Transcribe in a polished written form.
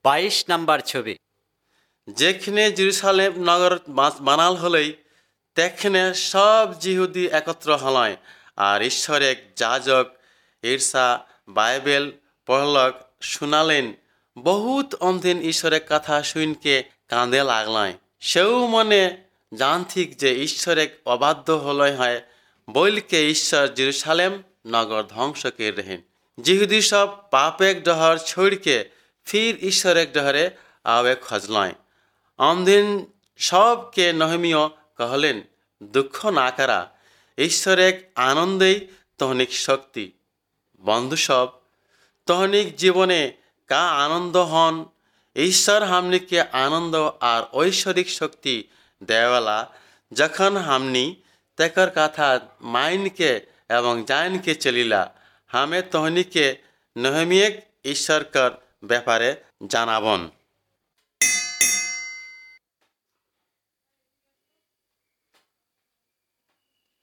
22 number ছবি। যেখানে Jerusalem নগর বানাল হলেই তেখানে সব জিহুদি একত্র হলয় আর ঈশ্বরের যাজক ঈর্ষা বাইবেল পড়লক শুনালেন। বহুত অন্ধেন ঈশ্বরের কথা শুনকে কাঁদে লাগলয়। সেও মনে জানথিক যে ঈশ্বরের অবাধ্য হলয় হয় বইলকে ঈশ্বর জেরুসালেম নগর ধ্বংস করে রেহেন। জিহুদি সব পাপেক ডহর ছড়কে ফির ঈশ্বরের ডহরে আবে খজলয়। আমদিন সবকে নহমিয় कहलेन दुख ना करा ঈশ্বর এক আনন্দেই তহনিক শক্তি। বন্ধু সব তহনিক জীবনে কা আনন্দ হন ঈশ্বর হামনিকে আনন্দ আর ঐশ্বরিক শক্তি দেওয়ালা যখন হামনি তেকর কথা মাইনকে এবং জাইনকে চলিলা হামে তহনিকে নহমিয়েক ঈশ্বরকর ব্যাপারে জানাবন।